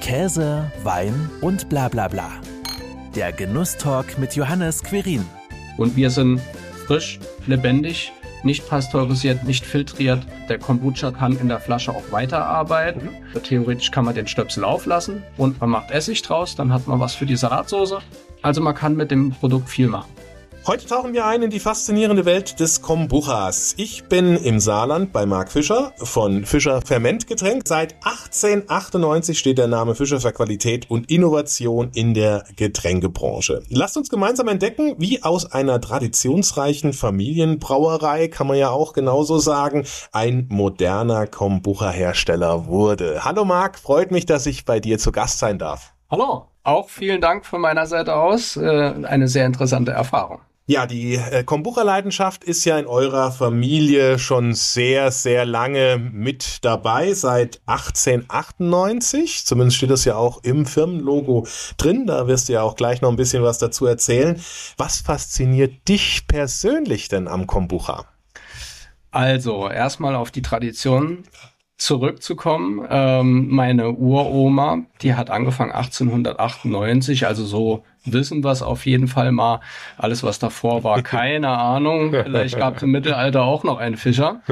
Käse, Wein und bla bla bla. Der Genusstalk mit Johannes Quirin. Und wir sind frisch, lebendig, nicht pasteurisiert, nicht filtriert. Der Kombucha kann in der Flasche auch weiterarbeiten. Theoretisch kann man den Stöpsel auflassen und man macht Essig draus, dann hat man was für die Salatsoße. Also man kann mit dem Produkt viel machen. Heute tauchen wir ein in die faszinierende Welt des Kombuchas. Ich bin im Saarland bei Marc Fischer von Fischer Fermentgetränk. Seit 1898 steht der Name Fischer für Qualität und Innovation in der Getränkebranche. Lasst uns gemeinsam entdecken, wie aus einer traditionsreichen Familienbrauerei, kann man ja auch genauso sagen, ein moderner Kombucha-Hersteller wurde. Hallo Marc, freut mich, dass ich bei dir zu Gast sein darf. Hallo, auch vielen Dank von meiner Seite aus. Eine sehr interessante Erfahrung. Ja, die Kombucha-Leidenschaft ist ja in eurer Familie schon sehr, sehr lange mit dabei, seit 1898. Zumindest steht das ja auch im Firmenlogo drin. Da wirst du ja auch gleich noch ein bisschen was dazu erzählen. Was fasziniert dich persönlich denn am Kombucha? Also, erstmal auf die Tradition zurückzukommen. Meine Uroma, die hat angefangen 1898, also so wissen wir es auf jeden Fall mal. Alles, was davor war, keine Ahnung. Vielleicht gab es im Mittelalter auch noch einen Fischer.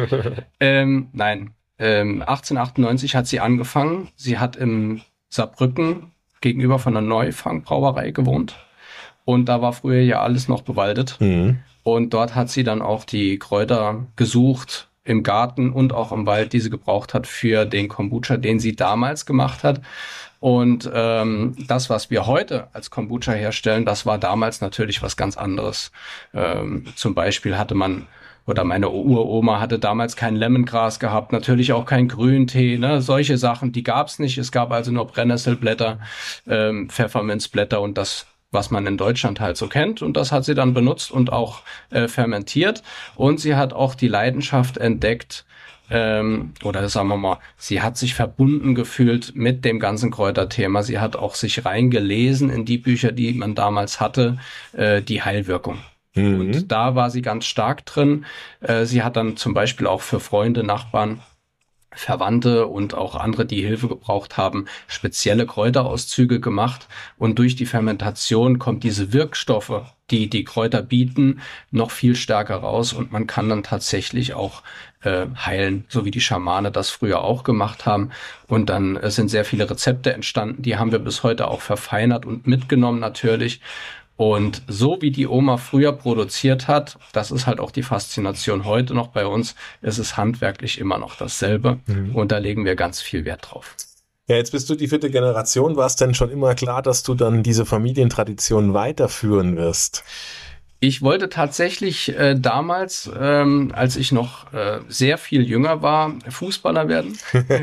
1898 hat sie angefangen. Sie hat im Saarbrücken gegenüber von einer Neufang-Brauerei gewohnt. Und da war früher ja alles noch bewaldet. Mhm. Und dort hat sie dann auch die Kräuter gesucht, im Garten und auch im Wald, die sie gebraucht hat für den Kombucha, den sie damals gemacht hat. Und das, was wir heute als Kombucha herstellen, das war damals natürlich was ganz anderes. Zum Beispiel hatte man, oder meine Uroma hatte damals kein Lemongras gehabt, natürlich auch kein Grüntee, ne? Solche Sachen, die gab es nicht. Es gab also nur Brennnesselblätter, Pfefferminzblätter und das, was man in Deutschland halt so kennt. Und das hat sie dann benutzt und auch fermentiert. Und sie hat auch die Leidenschaft entdeckt, oder sagen wir mal, sie hat sich verbunden gefühlt mit dem ganzen Kräuterthema. Sie hat auch sich reingelesen in die Bücher, die man damals hatte, die Heilwirkung. Mhm. Und da war sie ganz stark drin. Sie hat dann zum Beispiel auch für Freunde, Nachbarn, Verwandte und auch andere, die Hilfe gebraucht haben, spezielle Kräuterauszüge gemacht. Und durch die Fermentation kommt diese Wirkstoffe, die die Kräuter bieten, noch viel stärker raus. Und man kann dann tatsächlich auch heilen, so wie die Schamane das früher auch gemacht haben. Und dann sind sehr viele Rezepte entstanden. Die haben wir bis heute auch verfeinert und mitgenommen natürlich. Und so wie die Oma früher produziert hat, das ist halt auch die Faszination heute noch bei uns, ist es handwerklich immer noch dasselbe. Mhm. Und da legen wir ganz viel Wert drauf. Ja, jetzt bist du die 4. Generation. War es denn schon immer klar, dass du dann diese Familientradition weiterführen wirst? Ich wollte tatsächlich damals, als ich noch sehr viel jünger war, Fußballer werden.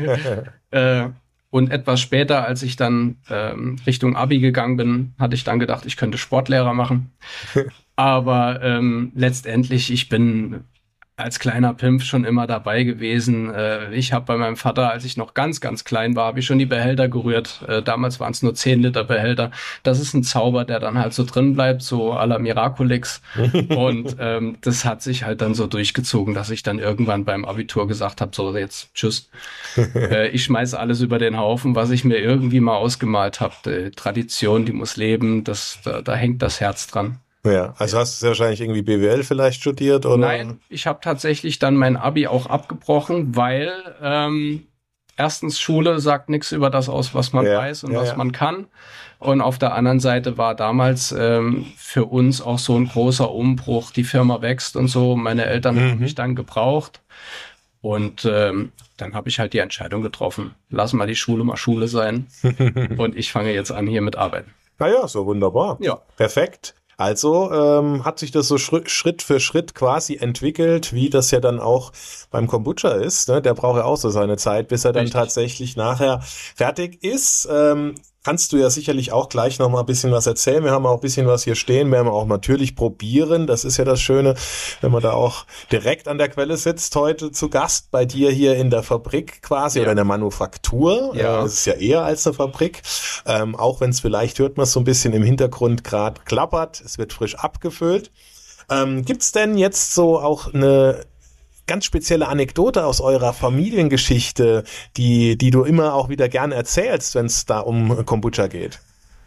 Und etwas später, als ich dann Richtung Abi gegangen bin, hatte ich dann gedacht, ich könnte Sportlehrer machen. Aber letztendlich, ich bin als kleiner Pimpf schon immer dabei gewesen. Ich habe bei meinem Vater, als ich noch ganz, ganz klein war, habe ich schon die Behälter gerührt. Damals waren es nur 10 Liter Behälter. Das ist ein Zauber, der dann halt so drin bleibt, so à la Miraculix. Und das hat sich halt dann so durchgezogen, dass ich dann irgendwann beim Abitur gesagt habe, so jetzt tschüss. Ich schmeiße alles über den Haufen, was ich mir irgendwie mal ausgemalt habe. Die Tradition, die muss leben, da hängt das Herz dran. Ja, also hast du ja wahrscheinlich irgendwie BWL vielleicht studiert, oder? Nein, ich habe tatsächlich dann mein Abi auch abgebrochen, weil erstens Schule sagt nichts über das aus, was man weiß und was man kann. Und auf der anderen Seite war damals für uns auch so ein großer Umbruch, die Firma wächst und so. Meine Eltern haben mich dann gebraucht. Und dann habe ich halt die Entscheidung getroffen, lass mal die Schule mal Schule sein. Und ich fange jetzt an hier mit Arbeiten. Naja, so wunderbar. Ja. Perfekt. Also hat sich das so Schritt für Schritt quasi entwickelt, wie das ja dann auch beim Kombucha ist. Ne? Der braucht ja auch so seine Zeit, bis er dann tatsächlich nachher fertig ist. Kannst du ja sicherlich auch gleich noch mal ein bisschen was erzählen. Wir haben auch ein bisschen was hier stehen, werden wir auch natürlich probieren. Das ist ja das Schöne, wenn man da auch direkt an der Quelle sitzt, heute zu Gast bei dir hier in der Fabrik quasi oder in der Manufaktur. Ja. Es ist ja eher als eine Fabrik. Auch wenn es vielleicht, hört man es so ein bisschen im Hintergrund gerade klappert. Es wird frisch abgefüllt. Gibt's denn jetzt so auch eine ganz spezielle Anekdote aus eurer Familiengeschichte, die du immer auch wieder gerne erzählst, wenn es da um Kombucha geht?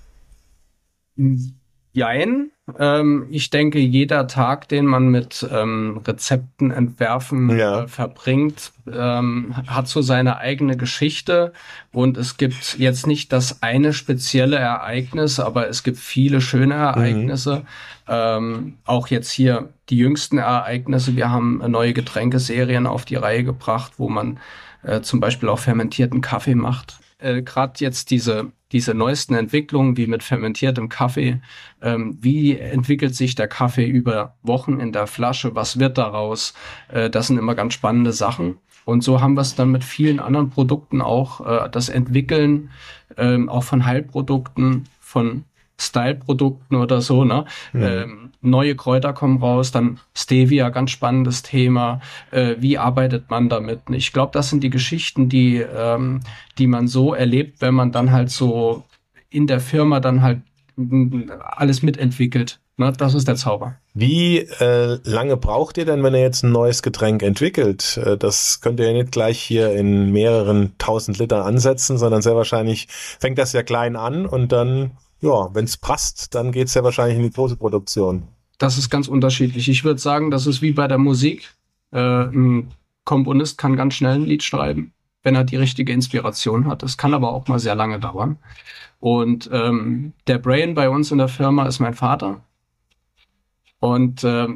Jein. Ich denke, jeder Tag, den man mit Rezepten entwerfen verbringt, hat so seine eigene Geschichte. Und es gibt jetzt nicht das eine spezielle Ereignis, aber es gibt viele schöne Ereignisse. Auch jetzt hier die jüngsten Ereignisse. Wir haben neue Getränkeserien auf die Reihe gebracht, wo man zum Beispiel auch fermentierten Kaffee macht. Gerade jetzt diese neuesten Entwicklungen, wie mit fermentiertem Kaffee, wie entwickelt sich der Kaffee über Wochen in der Flasche, was wird daraus, das sind immer ganz spannende Sachen. Und so haben wir es dann mit vielen anderen Produkten auch, das Entwickeln auch von Heilprodukten, von Style-Produkten oder so, ne? Neue Kräuter kommen raus, dann Stevia, ganz spannendes Thema. Wie arbeitet man damit? Ich glaube, das sind die Geschichten, die man so erlebt, wenn man dann halt so in der Firma dann halt alles mitentwickelt. Ne? Das ist der Zauber. Wie lange braucht ihr denn, wenn ihr jetzt ein neues Getränk entwickelt? Das könnt ihr ja nicht gleich hier in mehreren 1000 Liter ansetzen, sondern sehr wahrscheinlich fängt das ja klein an und dann, ja, wenn es passt, dann geht's ja wahrscheinlich in die große Produktion. Das ist ganz unterschiedlich. Ich würde sagen, das ist wie bei der Musik. Ein Komponist kann ganz schnell ein Lied schreiben, wenn er die richtige Inspiration hat. Es kann aber auch mal sehr lange dauern. Und der Brain bei uns in der Firma ist mein Vater. Und der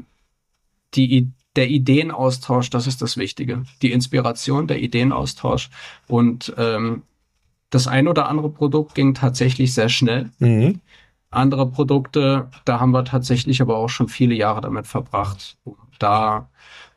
Ideenaustausch, das ist das Wichtige. Die Inspiration, der Ideenaustausch. Und das ein oder andere Produkt ging tatsächlich sehr schnell. Andere Produkte, da haben wir tatsächlich aber auch schon viele Jahre damit verbracht, um da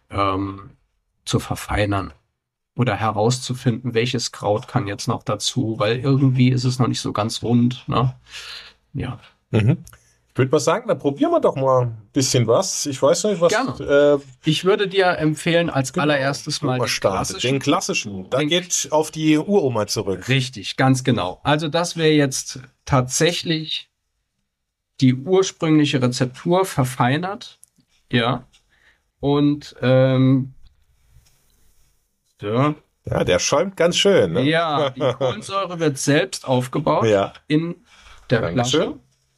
zu verfeinern oder herauszufinden, welches Kraut kann jetzt noch dazu, weil irgendwie ist es noch nicht so ganz rund. Ne? Ja. Ich würde mal sagen, dann probieren wir doch mal ein bisschen was. Ich weiß nicht, was... Gerne. Ich würde dir empfehlen, als allererstes mal den klassischen. Da geht auf die Uroma zurück. Richtig, ganz genau. Also das wäre jetzt tatsächlich die ursprüngliche Rezeptur verfeinert. Ja. Und so. Ja, der schäumt ganz schön. Ne? Ja, die Kohlensäure wird selbst aufgebaut in der Flasche.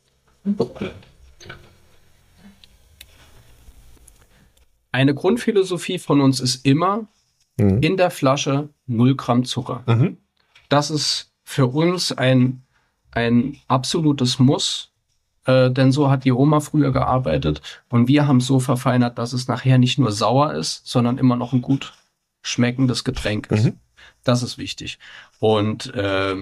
Eine Grundphilosophie von uns ist immer, in der Flasche 0 Gramm Zucker. Das ist für uns ein absolutes Muss, denn so hat die Oma früher gearbeitet und wir haben so verfeinert, dass es nachher nicht nur sauer ist, sondern immer noch ein gut schmeckendes Getränk ist. Das ist wichtig. Und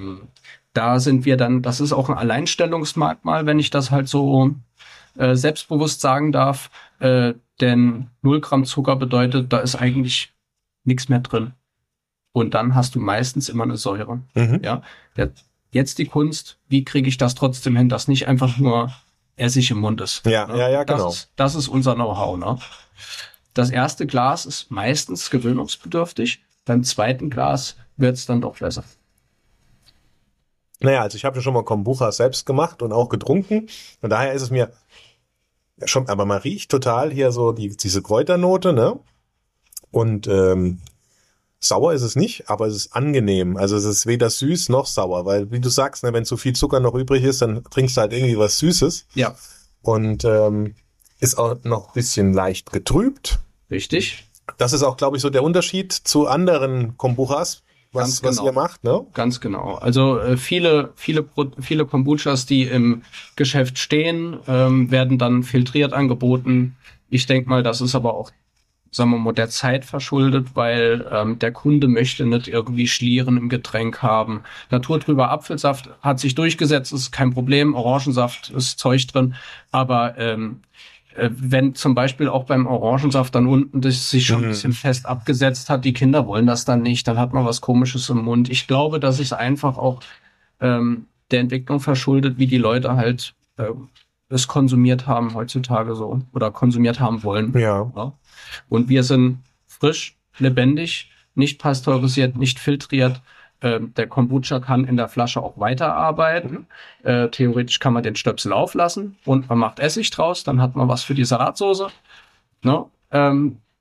da sind wir dann, das ist auch ein Alleinstellungsmerkmal, wenn ich das halt so selbstbewusst sagen darf, denn 0 Gramm Zucker bedeutet, da ist eigentlich nichts mehr drin. Und dann hast du meistens immer eine Säure. Ja, jetzt die Kunst, wie kriege ich das trotzdem hin, dass nicht einfach nur Essig im Mund ist. Ja, genau. Das ist unser Know-how. Ne? Das erste Glas ist meistens gewöhnungsbedürftig. Beim zweiten Glas wird es dann doch besser. Naja, also ich habe ja schon mal Kombucha selbst gemacht und auch getrunken. Von daher ist es mir schon, aber man riecht total hier so diese Kräuternote, ne? Und sauer ist es nicht, aber es ist angenehm. Also es ist weder süß noch sauer, weil wie du sagst, ne, wenn zu viel Zucker noch übrig ist, dann trinkst du halt irgendwie was Süßes. Ja. Und ist auch noch ein bisschen leicht getrübt. Richtig. Das ist auch, glaube ich, so der Unterschied zu anderen Kombuchas, was ihr macht, ne? Ganz genau. Also viele Kombuchas, die im Geschäft stehen, werden dann filtriert angeboten. Ich denke mal, das ist aber auch, sagen wir mal, der Zeit verschuldet, weil der Kunde möchte nicht irgendwie Schlieren im Getränk haben. Naturtrüber Apfelsaft hat sich durchgesetzt, ist kein Problem. Orangensaft ist Zeug drin. Aber wenn zum Beispiel auch beim Orangensaft dann unten das sich schon ein bisschen fest abgesetzt hat, die Kinder wollen das dann nicht, dann hat man was Komisches im Mund. Ich glaube, dass sich einfach auch der Entwicklung verschuldet, wie die Leute halt es konsumiert haben heutzutage so oder konsumiert haben wollen. Ja. Und wir sind frisch, lebendig, nicht pasteurisiert, nicht filtriert. Der Kombucha kann in der Flasche auch weiterarbeiten. Theoretisch kann man den Stöpsel auflassen und man macht Essig draus, dann hat man was für die Salatsoße. Ne?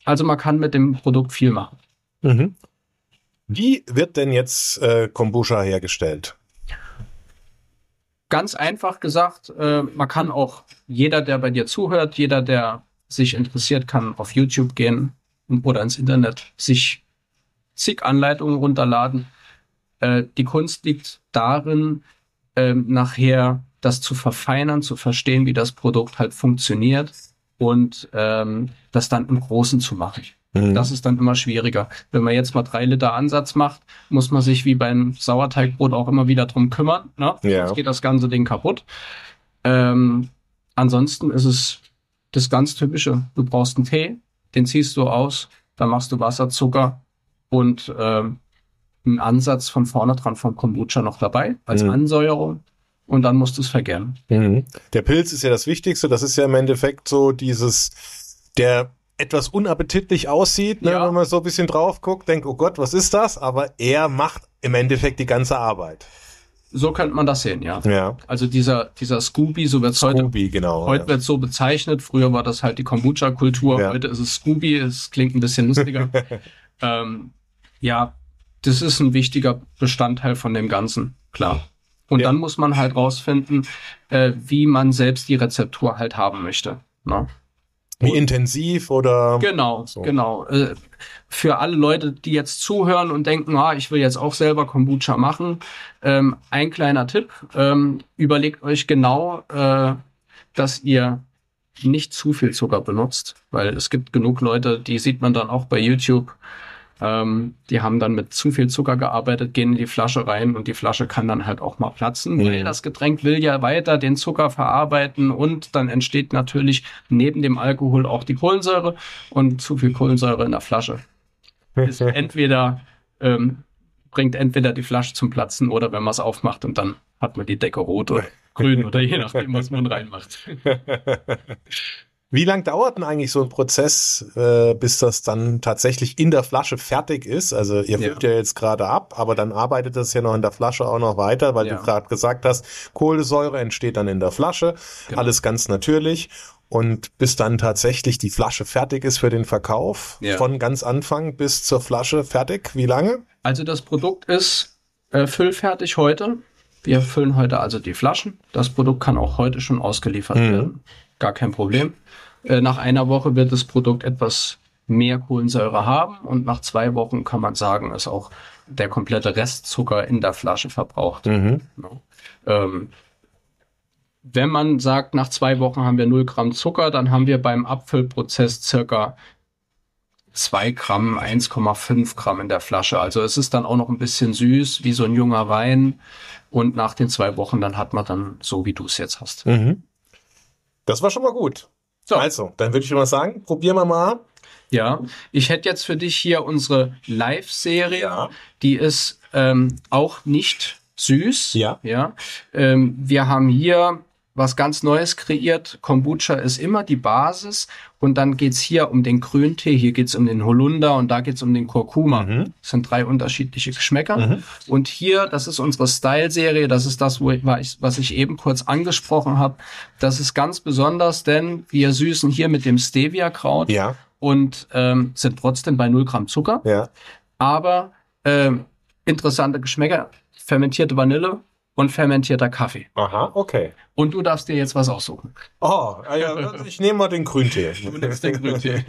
Also man kann mit dem Produkt viel machen. Mhm. Wie wird denn jetzt Kombucha hergestellt? Ganz einfach gesagt, man kann auch, jeder, der bei dir zuhört, jeder, der sich interessiert, kann auf YouTube gehen oder ins Internet, sich zig Anleitungen runterladen. Die Kunst liegt darin, nachher das zu verfeinern, zu verstehen, wie das Produkt halt funktioniert und das dann im Großen zu machen. Das ist dann immer schwieriger. Wenn man jetzt mal 3 Liter Ansatz macht, muss man sich wie beim Sauerteigbrot auch immer wieder drum kümmern. Ne? Ja. Sonst geht das ganze Ding kaputt. Ansonsten ist es das ganz Typische. Du brauchst einen Tee, den ziehst du aus, dann machst du Wasser, Zucker und einen Ansatz von vorne dran vom Kombucha noch dabei als Ansäuerung. Und dann musst du es vergären. Mhm. Der Pilz ist ja das Wichtigste. Das ist ja im Endeffekt so der etwas unappetitlich aussieht, ne? Ja. Wenn man so ein bisschen drauf guckt, denkt, oh Gott, was ist das? Aber er macht im Endeffekt die ganze Arbeit. So könnte man das sehen, ja. Ja. Also dieser Scooby, so wird es heute. Scooby, genau. Heute wird es so bezeichnet. Früher war das halt die Kombucha-Kultur. Ja. Heute ist es Scooby. Es klingt ein bisschen lustiger. Ja, das ist ein wichtiger Bestandteil von dem Ganzen, klar. Und dann muss man halt rausfinden, wie man selbst die Rezeptur halt haben möchte. Ne? Wie intensiv oder? Genau, so. genau. Für alle Leute, die jetzt zuhören und denken, ich will jetzt auch selber Kombucha machen, ein kleiner Tipp, überlegt euch genau, dass ihr nicht zu viel Zucker benutzt, weil es gibt genug Leute, die sieht man dann auch bei YouTube, die haben dann mit zu viel Zucker gearbeitet, gehen in die Flasche rein und die Flasche kann dann halt auch mal platzen, weil das Getränk will ja weiter den Zucker verarbeiten und dann entsteht natürlich neben dem Alkohol auch die Kohlensäure und zu viel Kohlensäure in der Flasche ist bringt entweder die Flasche zum Platzen oder wenn man es aufmacht und dann hat man die Decke rot oder grün oder je nachdem, was man reinmacht. Wie lang dauert denn eigentlich so ein Prozess, bis das dann tatsächlich in der Flasche fertig ist? Also ihr füllt ja jetzt gerade ab, aber dann arbeitet das ja noch in der Flasche auch noch weiter, weil du gerade gesagt hast, Kohlensäure entsteht dann in der Flasche, alles ganz natürlich. Und bis dann tatsächlich die Flasche fertig ist für den Verkauf, von ganz Anfang bis zur Flasche fertig, wie lange? Also das Produkt ist füllfertig heute. Wir füllen heute also die Flaschen. Das Produkt kann auch heute schon ausgeliefert werden. Gar kein Problem. Nach einer Woche wird das Produkt etwas mehr Kohlensäure haben und nach 2 Wochen kann man sagen, ist auch der komplette Restzucker in der Flasche verbraucht. Wenn man sagt, nach 2 Wochen haben wir 0 Gramm Zucker, dann haben wir beim Abfüllprozess circa 2 Gramm, 1,5 Gramm in der Flasche. Also es ist dann auch noch ein bisschen süß, wie so ein junger Wein. Und nach den 2 Wochen, dann hat man dann so, wie du es jetzt hast. Das war schon mal gut. So. Also, dann würde ich mal sagen, probieren wir mal. Ja, ich hätte jetzt für dich hier unsere Live-Serie. Ja. Die ist auch nicht süß. Ja. Wir haben hier was ganz Neues kreiert. Kombucha ist immer die Basis und dann geht's hier um den Grüntee, hier geht's um den Holunder und da geht's um den Kurkuma. Das sind 3 unterschiedliche Geschmäcker. Und hier, das ist unsere Style-Serie, das ist das, was ich eben kurz angesprochen habe. Das ist ganz besonders, denn wir süßen hier mit dem Stevia-Kraut und sind trotzdem bei 0 Gramm Zucker. Ja. Aber interessante Geschmäcker, fermentierte Vanille und fermentierter Kaffee. Aha, okay. Und du darfst dir jetzt was aussuchen. Oh, ja, ich nehme mal den Grüntee. Du nimmst den Grüntee.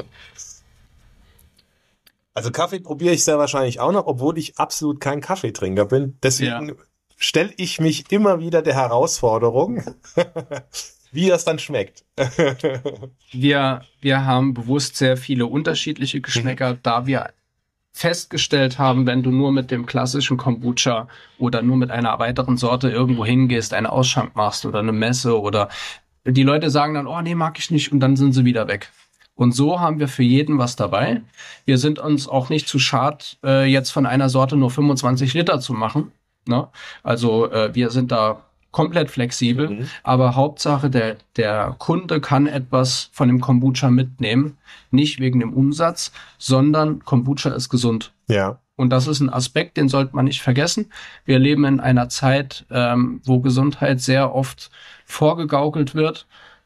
Also Kaffee probiere ich sehr wahrscheinlich auch noch, obwohl ich absolut kein Kaffeetrinker bin. Deswegen stelle ich mich immer wieder der Herausforderung, wie das dann schmeckt. Wir haben bewusst sehr viele unterschiedliche Geschmäcker, da wir festgestellt haben, wenn du nur mit dem klassischen Kombucha oder nur mit einer weiteren Sorte irgendwo hingehst, einen Ausschank machst oder eine Messe oder die Leute sagen dann, oh nee, mag ich nicht und dann sind sie wieder weg. Und so haben wir für jeden was dabei. Wir sind uns auch nicht zu schade, jetzt von einer Sorte nur 25 Liter zu machen. Ne? Also wir sind da komplett flexibel, aber Hauptsache der Kunde kann etwas von dem Kombucha mitnehmen, nicht wegen dem Umsatz, sondern Kombucha ist gesund. Ja. Und das ist ein Aspekt, den sollte man nicht vergessen. Wir leben in einer Zeit, wo Gesundheit sehr oft vorgegaukelt wird.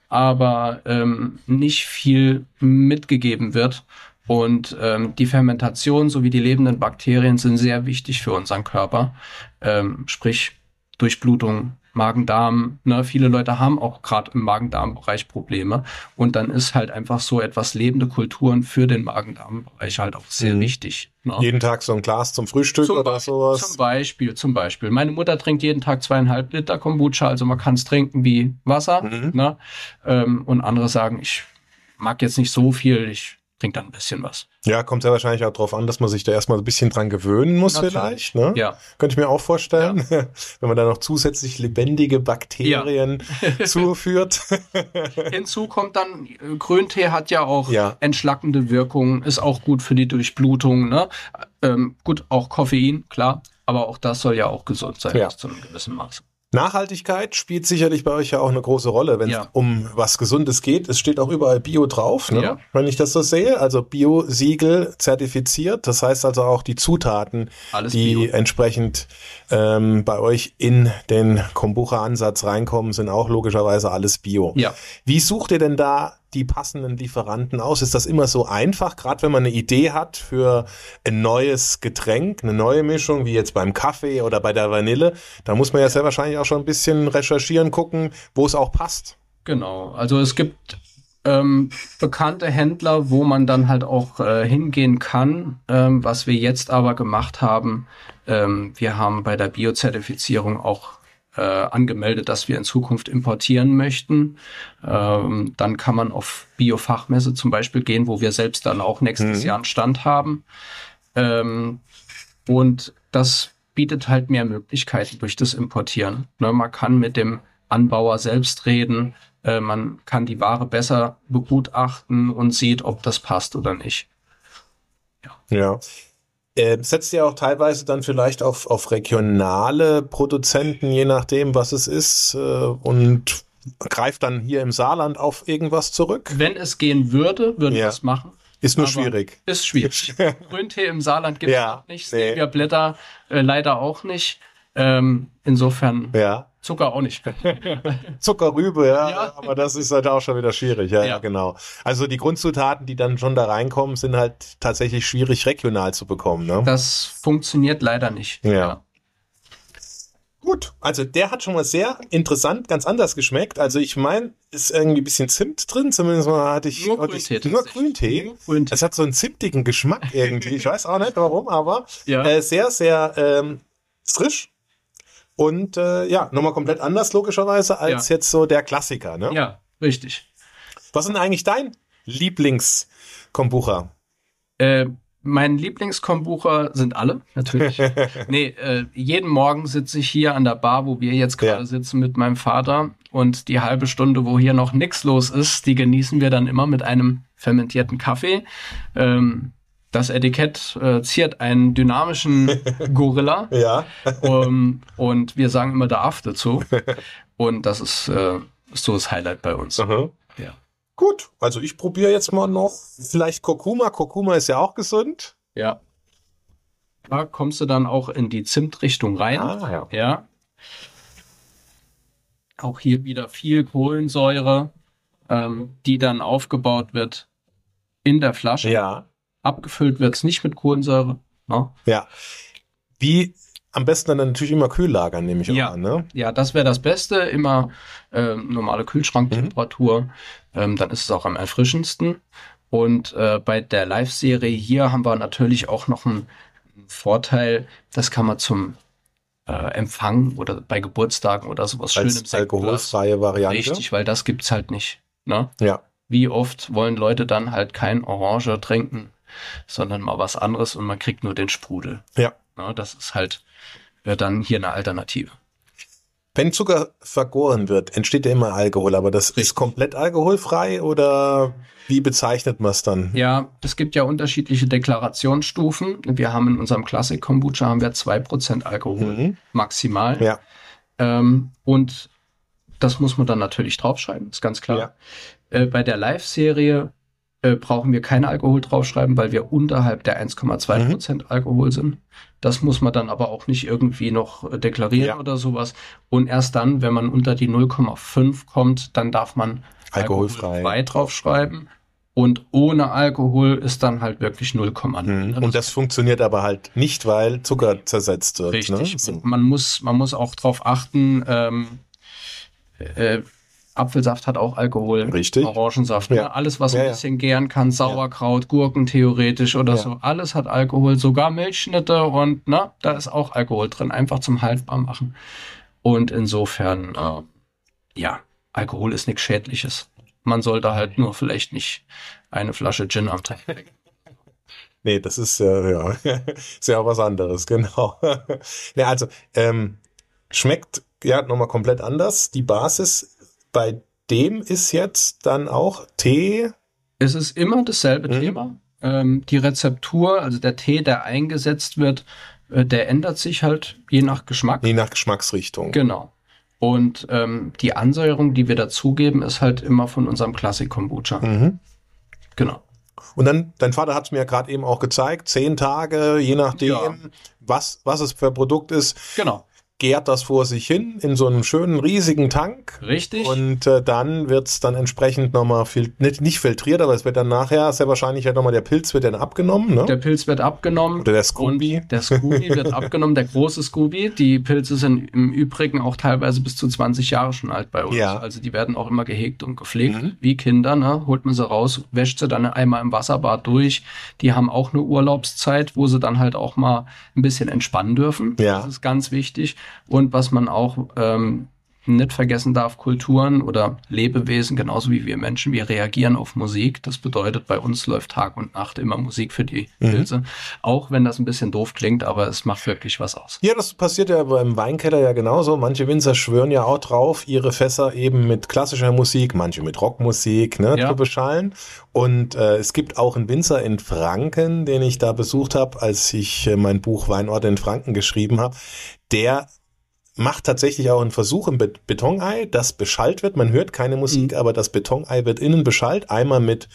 aber nicht viel mitgegeben wird. Und die Fermentation sowie die lebenden Bakterien sind sehr wichtig für unseren Körper. Sprich Durchblutung, Magen-Darm. Ne? Viele Leute haben auch gerade im Magen-Darm-Bereich Probleme. Und dann ist halt einfach so etwas lebende Kulturen für den Magen-Darm-Bereich halt auch sehr wichtig. Ne? Jeden Tag so ein Glas zum Frühstück oder sowas? Zum Beispiel. Meine Mutter trinkt jeden Tag 2,5 Liter Kombucha. Also man kann es trinken wie Wasser. Ne? Und andere sagen, ich mag jetzt nicht so viel, ich trinke dann ein bisschen was. Ja, kommt ja wahrscheinlich auch drauf an, dass man sich da erstmal ein bisschen dran gewöhnen muss. Natürlich. Vielleicht. Ne? Ja. Könnte ich mir auch vorstellen, wenn man da noch zusätzlich lebendige Bakterien zuführt. Hinzu kommt dann, Grüntee hat ja auch entschlackende Wirkung, ist auch gut für die Durchblutung. Ne? Gut, auch Koffein, klar, aber auch das soll ja auch gesund sein, bis zu einem gewissen Maß. Nachhaltigkeit spielt sicherlich bei euch ja auch eine große Rolle, wenn es um was Gesundes geht. Es steht auch überall Bio drauf, ne? Wenn ich das so sehe. Also Bio-Siegel zertifiziert. Das heißt also auch die Zutaten, alles die Bio. Entsprechend bei euch in den Kombucha-Ansatz reinkommen, sind auch logischerweise alles Bio. Ja. Wie sucht ihr denn da die passenden Lieferanten aus? Ist das immer so einfach, gerade wenn man eine Idee hat für ein neues Getränk, eine neue Mischung, wie jetzt beim Kaffee oder bei der Vanille? Da muss man ja sehr wahrscheinlich auch schon ein bisschen recherchieren, gucken, wo es auch passt. Genau, also es gibt bekannte Händler, wo man dann halt auch hingehen kann. Was wir jetzt aber gemacht haben, wir haben bei der Biozertifizierung auch angemeldet, dass wir in Zukunft importieren möchten. Dann kann man auf Biofachmesse zum Beispiel gehen, wo wir selbst dann auch nächstes Jahr einen Stand haben. Und das bietet halt mehr Möglichkeiten durch das Importieren. Ne, man kann mit dem Anbauer selbst reden, man kann die Ware besser begutachten und sieht, ob das passt oder nicht. Ja. Setzt ihr auch teilweise dann vielleicht auf regionale Produzenten, je nachdem, was es ist, und greift dann hier im Saarland auf irgendwas zurück? Wenn es gehen würde, würden wir es machen. Ist nur schwierig. Ist schwierig. Grüntee im Saarland gibt es noch nicht, Stevia-Blätter leider auch nicht. Insofern Zucker auch nicht. Zuckerrübe, aber das ist halt auch schon wieder schwierig. Ja, genau. Also die Grundzutaten, die dann schon da reinkommen, sind halt tatsächlich schwierig regional zu bekommen. Ne? Das funktioniert leider nicht. Ja. Gut, also der hat schon mal sehr interessant, ganz anders geschmeckt. Also ich meine, ist irgendwie ein bisschen Zimt drin, zumindest mal hatte ich nur Grüntee. Es hat so einen zimtigen Geschmack irgendwie. Ich weiß auch nicht warum, aber sehr, sehr frisch. Und nochmal komplett anders logischerweise als jetzt so der Klassiker, ne? Ja, richtig. Was ist denn eigentlich dein Lieblings-Kombucha? Mein Lieblings-Kombucha sind alle, natürlich. Jeden Morgen sitze ich hier an der Bar, wo wir jetzt gerade sitzen mit meinem Vater. Und die halbe Stunde, wo hier noch nichts los ist, die genießen wir dann immer mit einem fermentierten Kaffee. Das Etikett ziert einen dynamischen Gorilla. Und wir sagen immer der Aff dazu. Und das ist so das Highlight bei uns. Ja. Gut, also ich probiere jetzt mal noch vielleicht Kurkuma. Kurkuma ist ja auch gesund. Ja. Da kommst du dann auch in die Zimtrichtung rein. Ja. Auch hier wieder viel Kohlensäure, die dann aufgebaut wird in der Flasche. Ja. Abgefüllt wird es nicht mit Kohlensäure. No? Ja. Wie am besten dann natürlich immer kühl lagern, nehme ich auch an, ne? Ja, das wäre das Beste. Immer normale Kühlschranktemperatur. Dann ist es auch am erfrischendsten. Und bei der Live-Serie hier haben wir natürlich auch noch einen Vorteil. Das kann man zum Empfang oder bei Geburtstagen oder sowas schön im Als alkoholfreie Variante. Richtig, weil das gibt's halt nicht. Ne? Ja. Wie oft wollen Leute dann halt kein Orange trinken, sondern mal was anderes und man kriegt nur den Sprudel. Ja. Na, das ist halt dann hier eine Alternative. Wenn Zucker vergoren wird, entsteht ja immer Alkohol, aber das ist komplett alkoholfrei oder wie bezeichnet man es dann? Ja, es gibt ja unterschiedliche Deklarationsstufen. Wir haben in unserem Classic Kombucha 2% Alkohol maximal. Ja. Und das muss man dann natürlich draufschreiben, ist ganz klar. Ja. Bei der Live-Serie brauchen wir keinen Alkohol draufschreiben, weil wir unterhalb der 1,2% Alkohol sind. Das muss man dann aber auch nicht irgendwie noch deklarieren oder sowas. Und erst dann, wenn man unter die 0,5 kommt, dann darf man alkoholfrei draufschreiben. Und ohne Alkohol ist dann halt wirklich 0,0. Und das funktioniert aber halt nicht, weil Zucker zersetzt wird. Richtig. Ne? So. Man muss auch drauf achten, Apfelsaft hat auch Alkohol. Richtig. Orangensaft. Ja. Ne? Alles, was ein bisschen gären kann, Sauerkraut, Gurken theoretisch oder so, alles hat Alkohol, sogar Milchschnitte und da ist auch Alkohol drin, einfach zum haltbar machen. Und insofern, Alkohol ist nichts Schädliches. Man sollte halt nur vielleicht nicht eine Flasche Gin am Tag trinken. Nee, das ist ist ja auch was anderes, genau. Ja, also schmeckt ja nochmal komplett anders. Die Basis bei dem ist jetzt dann auch Tee. Es ist immer dasselbe Thema. Die Rezeptur, also der Tee, der eingesetzt wird, der ändert sich halt je nach Geschmack. Je nach Geschmacksrichtung. Genau. Und die Ansäuerung, die wir dazugeben, ist halt immer von unserem Klassik-Kombucha. Genau. Und dann, dein Vater hat es mir ja gerade eben auch gezeigt, 10 Tage, je nachdem, was es für ein Produkt ist. Genau. Gärt das vor sich hin in so einem schönen, riesigen Tank. Richtig. Und dann wird es dann entsprechend nochmal, nicht filtriert, aber es wird dann nachher sehr wahrscheinlich ja nochmal, der Pilz wird dann abgenommen, ne? Der Pilz wird abgenommen. Oder der Scooby. Der Scooby wird abgenommen, der große Scooby. Die Pilze sind im Übrigen auch teilweise bis zu 20 Jahre schon alt bei uns. Ja. Also die werden auch immer gehegt und gepflegt, wie Kinder, ne? Holt man sie raus, wäscht sie dann einmal im Wasserbad durch. Die haben auch eine Urlaubszeit, wo sie dann halt auch mal ein bisschen entspannen dürfen. Ja. Das ist ganz wichtig. Und was man auch nicht vergessen darf, Kulturen oder Lebewesen, genauso wie wir Menschen, wir reagieren auf Musik. Das bedeutet, bei uns läuft Tag und Nacht immer Musik für die Pilze. Auch wenn das ein bisschen doof klingt, aber es macht wirklich was aus. Ja, das passiert ja beim Weinkeller ja genauso. Manche Winzer schwören ja auch drauf, ihre Fässer eben mit klassischer Musik, manche mit Rockmusik, zu beschallen. Und es gibt auch einen Winzer in Franken, den ich da besucht habe, als ich mein Buch Weinorte in Franken geschrieben habe. Der macht tatsächlich auch einen Versuch im Betonei, das beschallt wird. Man hört keine Musik, aber das Betonei wird innen beschallt. Einmal mit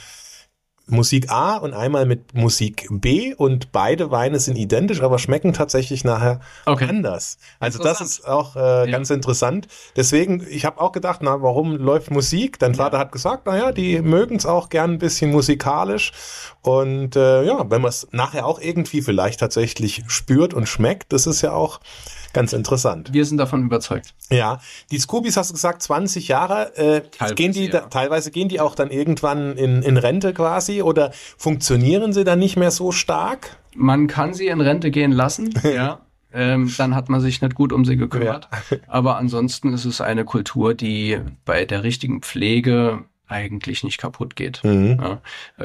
Musik A und einmal mit Musik B. Und beide Weine sind identisch, aber schmecken tatsächlich nachher anders. Also das ist auch ganz interessant. Deswegen, ich habe auch gedacht, warum läuft Musik? Dein Vater hat gesagt, die mögen es auch gern ein bisschen musikalisch. Und wenn man es nachher auch irgendwie vielleicht tatsächlich spürt und schmeckt, das ist ja auch ganz interessant. Wir sind davon überzeugt. Ja, die Scoobies, hast du gesagt, 20 Jahre. Teilweise gehen die auch dann irgendwann in Rente quasi oder funktionieren sie dann nicht mehr so stark? Man kann sie in Rente gehen lassen, ja. Dann hat man sich nicht gut um sie gekümmert. Ja. Aber ansonsten ist es eine Kultur, die bei der richtigen Pflege eigentlich nicht kaputt geht. Ja.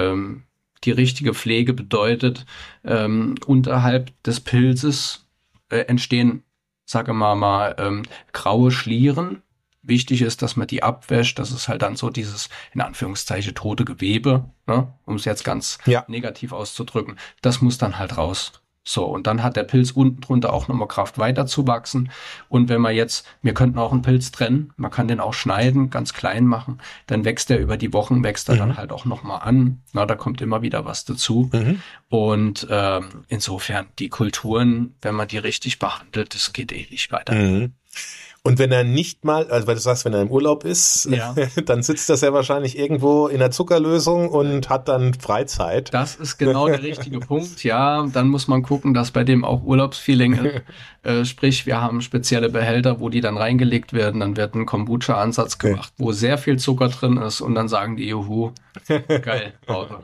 Die richtige Pflege bedeutet, unterhalb des Pilzes entstehen, sage mal, graue Schlieren. Wichtig ist, dass man die abwäscht. Das ist halt dann so dieses, in Anführungszeichen, tote Gewebe, um es jetzt ganz negativ auszudrücken. Das muss dann halt raus. So, und dann hat der Pilz unten drunter auch nochmal Kraft weiter zu wachsen. Und wenn wir könnten auch einen Pilz trennen, man kann den auch schneiden, ganz klein machen, dann wächst der über die Wochen, wächst er dann halt auch nochmal an. Da kommt immer wieder was dazu. Und insofern, die Kulturen, wenn man die richtig behandelt, das geht nicht weiter. Und wenn er nicht mal, also weil du sagst, wenn er im Urlaub ist, dann sitzt er sehr wahrscheinlich irgendwo in der Zuckerlösung und hat dann Freizeit. Das ist genau der richtige Punkt, ja. Dann muss man gucken, dass bei dem auch Urlaubsfeeling ist. Sprich, wir haben spezielle Behälter, wo die dann reingelegt werden. Dann wird ein Kombucha-Ansatz gemacht, wo sehr viel Zucker drin ist und dann sagen die, juhu, geil, Pause.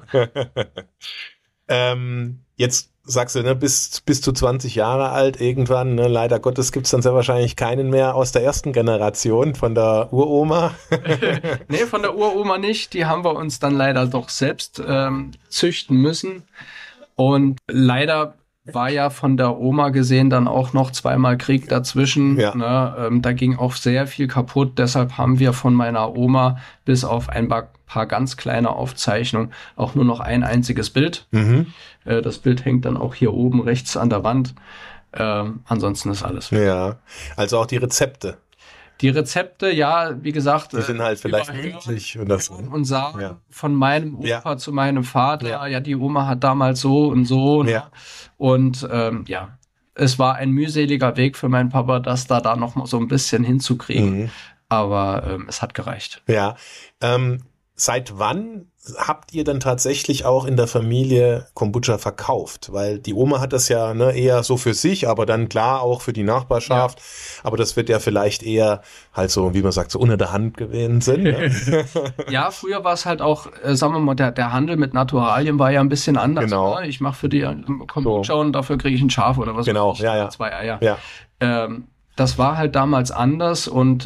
Jetzt sagst du, bis zu 20 Jahre alt irgendwann, leider Gottes gibt's dann sehr wahrscheinlich keinen mehr aus der ersten Generation von der Uroma. Nee, von der Uroma nicht. Die haben wir uns dann leider doch selbst züchten müssen. Und leider war ja von der Oma gesehen dann auch noch zweimal Krieg dazwischen. Ja. Da ging auch sehr viel kaputt. Deshalb haben wir von meiner Oma bis auf ein paar ganz kleine Aufzeichnungen auch nur noch ein einziges Bild. Das Bild hängt dann auch hier oben rechts an der Wand. Ansonsten ist alles. Ja, also auch die Rezepte. Die Rezepte, ja, wie gesagt, die sind halt vielleicht niedlich oder so. Und sagen von meinem Opa zu meinem Vater, die Oma hat damals so und so. Ja. Und es war ein mühseliger Weg für meinen Papa, das da noch mal so ein bisschen hinzukriegen. aber es hat gereicht. Ja, seit wann habt ihr dann tatsächlich auch in der Familie Kombucha verkauft? Weil die Oma hat das ja eher so für sich, aber dann klar auch für die Nachbarschaft. Ja. Aber das wird ja vielleicht eher halt so, wie man sagt, so unter der Hand gewesen sind. Ne? Ja, früher war es halt auch, sagen wir mal, der Handel mit Naturalien war ja ein bisschen anders. Genau. Oder? Ich mache für die Kombucha und dafür kriege ich ein Schaf oder was. Genau, ja. 2 Eier. Ja. Das war halt damals anders und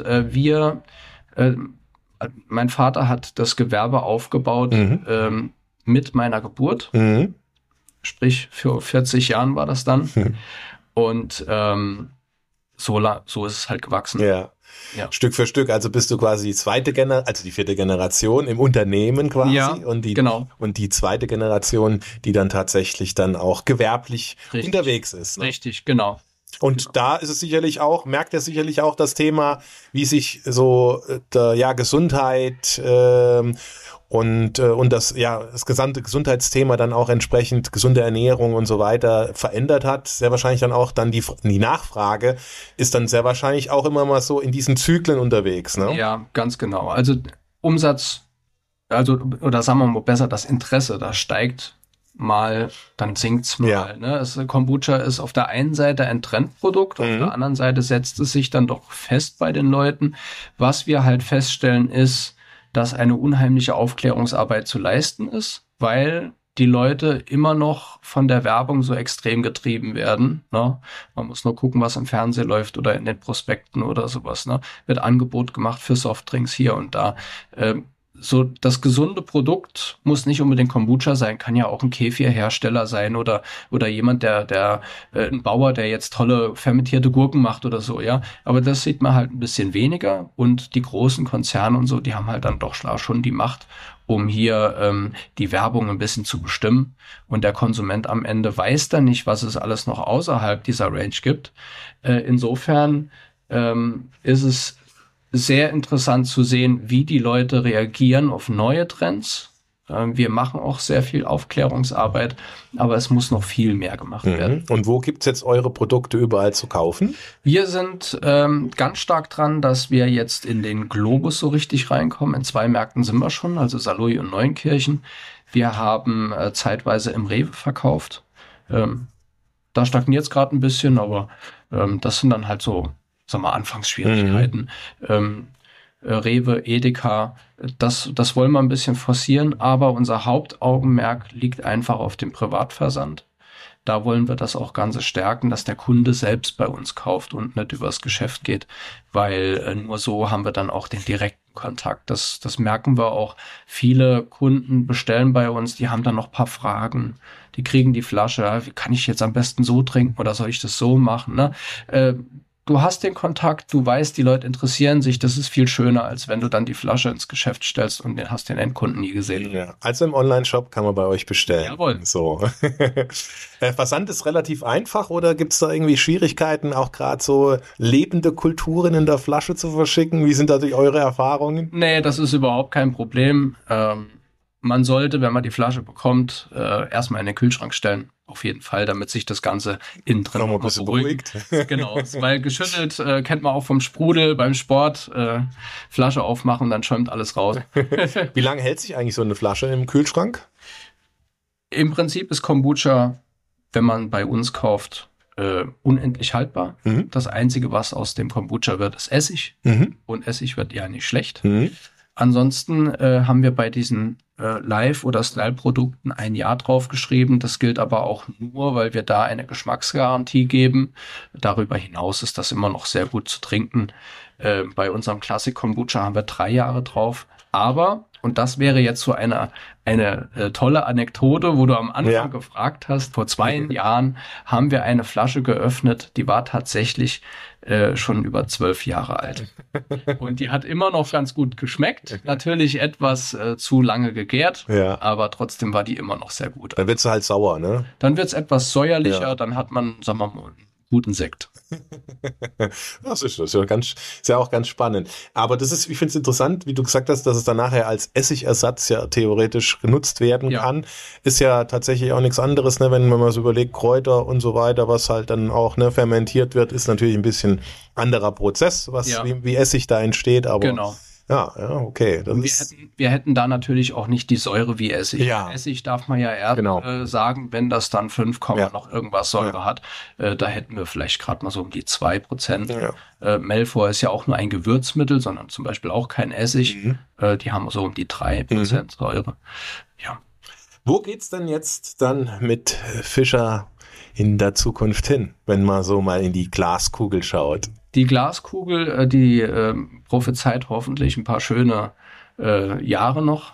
mein Vater hat das Gewerbe aufgebaut mit meiner Geburt. Sprich, für 40 Jahren war das dann. Und so ist es halt gewachsen. Ja. Stück für Stück. Also bist du quasi die 4. Generation im Unternehmen quasi. Ja, genau. Und die 2. Generation, die dann tatsächlich dann auch gewerblich unterwegs ist. Ne? Richtig, genau. Und da ist es merkt er sicherlich auch das Thema, wie sich so Gesundheit und das gesamte Gesundheitsthema dann auch entsprechend gesunde Ernährung und so weiter verändert hat. Sehr wahrscheinlich dann auch die Nachfrage ist dann sehr wahrscheinlich auch immer mal so in diesen Zyklen unterwegs. Ne? Ja, ganz genau. Also Umsatz, oder sagen wir mal besser, das Interesse, das steigt mal, dann sinkt's mal. Ja. Ne? Kombucha ist auf der einen Seite ein Trendprodukt, auf der anderen Seite setzt es sich dann doch fest bei den Leuten. Was wir halt feststellen ist, dass eine unheimliche Aufklärungsarbeit zu leisten ist, weil die Leute immer noch von der Werbung so extrem getrieben werden. Ne? Man muss nur gucken, was im Fernsehen läuft oder in den Prospekten oder sowas. Ne? Wird Angebot gemacht für Softdrinks hier und da. So, das gesunde Produkt muss nicht unbedingt Kombucha sein, kann ja auch ein Kefir-Hersteller sein oder jemand, der ein Bauer, der jetzt tolle fermentierte Gurken macht oder so, ja. Aber das sieht man halt ein bisschen weniger und die großen Konzerne und so, die haben halt dann doch schon die Macht, um hier die Werbung ein bisschen zu bestimmen. Und der Konsument am Ende weiß dann nicht, was es alles noch außerhalb dieser Range gibt. Insofern ist es sehr interessant zu sehen, wie die Leute reagieren auf neue Trends. Wir machen auch sehr viel Aufklärungsarbeit, aber es muss noch viel mehr gemacht werden. Und wo gibt's jetzt eure Produkte überall zu kaufen? Wir sind ganz stark dran, dass wir jetzt in den Globus so richtig reinkommen. In 2 Märkten sind wir schon, also Saarlouis und Neunkirchen. Wir haben zeitweise im Rewe verkauft. Da stagniert es gerade ein bisschen, aber das sind dann halt so, sagen wir, Anfangsschwierigkeiten. Rewe, Edeka, das wollen wir ein bisschen forcieren, aber unser Hauptaugenmerk liegt einfach auf dem Privatversand. Da wollen wir das auch Ganze stärken, dass der Kunde selbst bei uns kauft und nicht übers Geschäft geht, weil nur so haben wir dann auch den direkten Kontakt. Das merken wir auch. Viele Kunden bestellen bei uns, die haben dann noch ein paar Fragen. Die kriegen die Flasche, wie kann ich jetzt am besten so trinken oder soll ich das so machen? Ne? Du hast den Kontakt, du weißt, die Leute interessieren sich, das ist viel schöner, als wenn du dann die Flasche ins Geschäft stellst und hast den Endkunden nie gesehen. Ja, also im Online-Shop kann man bei euch bestellen. Jawohl. So. Versand ist relativ einfach oder gibt es da irgendwie Schwierigkeiten, auch gerade so lebende Kulturen in der Flasche zu verschicken? Wie sind da eure Erfahrungen? Nee, das ist überhaupt kein Problem. Man sollte, wenn man die Flasche bekommt, erstmal in den Kühlschrank stellen. Auf jeden Fall, damit sich das Ganze innen drin noch ein bisschen beruhigt. Genau, weil geschüttelt kennt man auch vom Sprudel beim Sport. Flasche aufmachen, dann schäumt alles raus. Wie lange hält sich eigentlich so eine Flasche im Kühlschrank? Im Prinzip ist Kombucha, wenn man bei uns kauft, unendlich haltbar. Das Einzige, was aus dem Kombucha wird, ist Essig. Und Essig wird ja nicht schlecht. Ansonsten haben wir bei diesen Live- oder Style-Produkten 1 Jahr draufgeschrieben. Das gilt aber auch nur, weil wir da eine Geschmacksgarantie geben. Darüber hinaus ist das immer noch sehr gut zu trinken. Bei unserem Classic Kombucha haben wir 3 Jahre drauf. Aber, und das wäre jetzt so eine tolle Anekdote, wo du am Anfang gefragt hast, vor 2 Jahren haben wir eine Flasche geöffnet, die war tatsächlich schon über 12 Jahre alt. Und die hat immer noch ganz gut geschmeckt. Natürlich etwas zu lange gegärt, aber trotzdem war die immer noch sehr gut. Dann wird sie halt sauer, ne? Dann wird es etwas säuerlicher, dann hat man, sagen wir mal, guten Sekt. Das ist ja auch ganz spannend. Aber ich finde es interessant, wie du gesagt hast, dass es dann nachher als Essigersatz ja theoretisch genutzt werden kann. Ist ja tatsächlich auch nichts anderes, ne, wenn man mal so überlegt, Kräuter und so weiter, was halt dann auch fermentiert wird, ist natürlich ein bisschen anderer Prozess, wie Essig da entsteht, aber genau. Ja, okay. Wir hätten da natürlich auch nicht die Säure wie Essig. Ja. Essig darf man ja erst sagen, wenn das dann 5, noch irgendwas Säure hat. Da hätten wir vielleicht gerade mal so um die 2%. Ja. Melphor ist ja auch nur ein Gewürzmittel, sondern zum Beispiel auch kein Essig. Die haben so um die 3% Säure. Ja. Wo geht's denn jetzt dann mit Fischer in der Zukunft hin, wenn man so mal in die Glaskugel schaut? Die Glaskugel, die prophezeit hoffentlich ein paar schöne Jahre noch,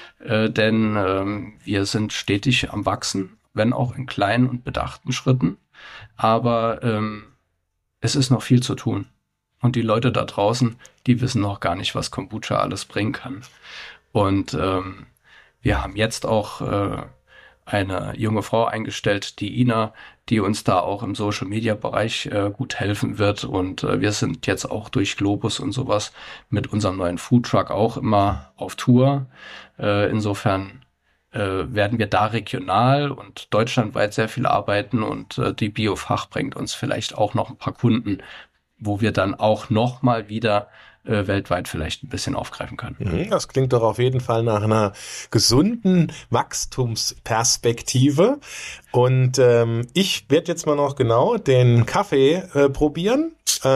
denn wir sind stetig am Wachsen, wenn auch in kleinen und bedachten Schritten. Aber es ist noch viel zu tun. Und die Leute da draußen, die wissen noch gar nicht, was Kombucha alles bringen kann. Und wir haben jetzt auch eine junge Frau eingestellt, die Ina, die uns da auch im Social-Media-Bereich gut helfen wird. Und wir sind jetzt auch durch Globus und sowas mit unserem neuen Foodtruck auch immer auf Tour. Insofern werden wir da regional und deutschlandweit sehr viel arbeiten und die Biofach bringt uns vielleicht auch noch ein paar Kunden, wo wir dann auch noch mal wieder weltweit vielleicht ein bisschen aufgreifen können. Das klingt doch auf jeden Fall nach einer gesunden Wachstumsperspektive. Und ich werde jetzt mal noch genau den Kaffee probieren.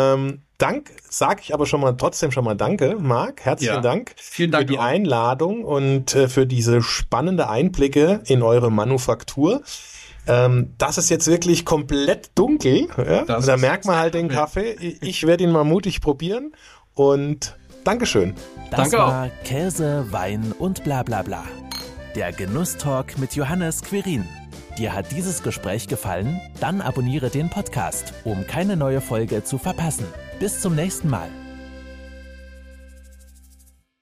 Sage ich aber trotzdem schon mal Danke, Marc. Herzlichen Dank Vielen Dank für die Einladung und für diese spannende Einblicke in eure Manufaktur. Das ist jetzt wirklich komplett dunkel. Ja? Da merkt man halt den Kaffee. Ich werde ihn mal mutig probieren. Und Dankeschön. Das war Käse, Wein und bla bla bla. Der Genusstalk mit Johannes Quirin. Dir hat dieses Gespräch gefallen? Dann abonniere den Podcast, um keine neue Folge zu verpassen. Bis zum nächsten Mal.